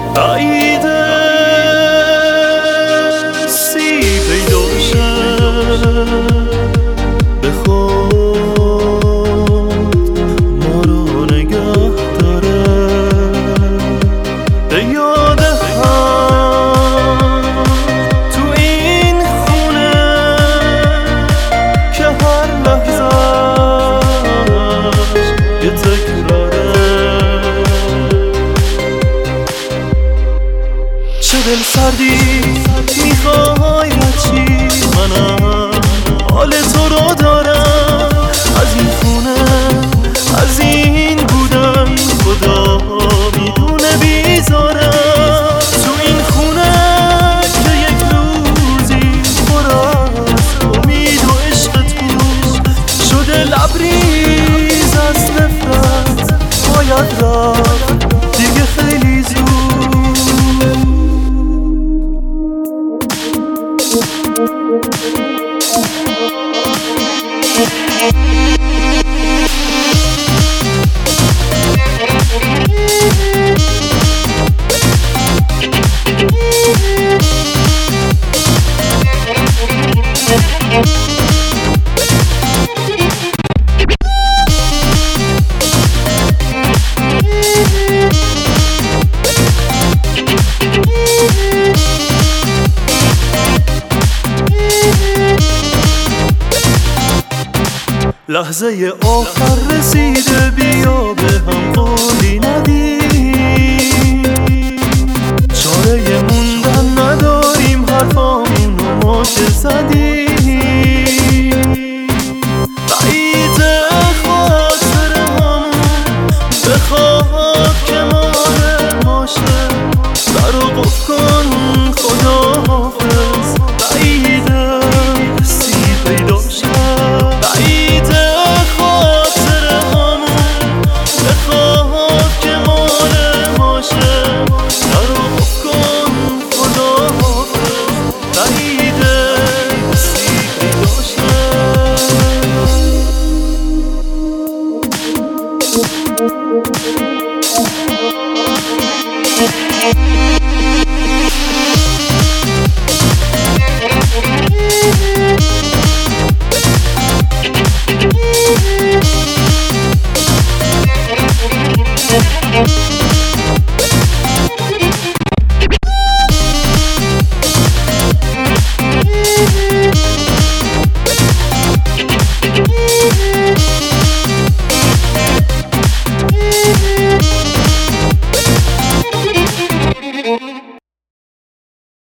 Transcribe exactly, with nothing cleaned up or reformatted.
بعیده سی پیدا به خود ما رو نگه داره، به یاد هم تو این خونه که هر لحظه‌اش یه تکراره. چه دل سردی میخوای هرچی، منم حال تو رو دارم. از این خونه از این بودن خدا میدونه بیزارم. تو این خونه که یک روزی پر از امید و عشقت بود، شده لبریز از نفرت باید رفت دیگه خیلی زود. لحظه آخر رسیده، بیا به هم قولی ندیم. چاره موندن نداریم، حرفامونو ما که زدیم. بعیده خاطره همون بخواد که مال ماشه، در و قف کن خدا حافظ. بعیده سی پیدا شد، بعیده خاطره همون بخواد که مال ماشه، در و قف کن خدا حافظ. بعیده سی پیدا شد.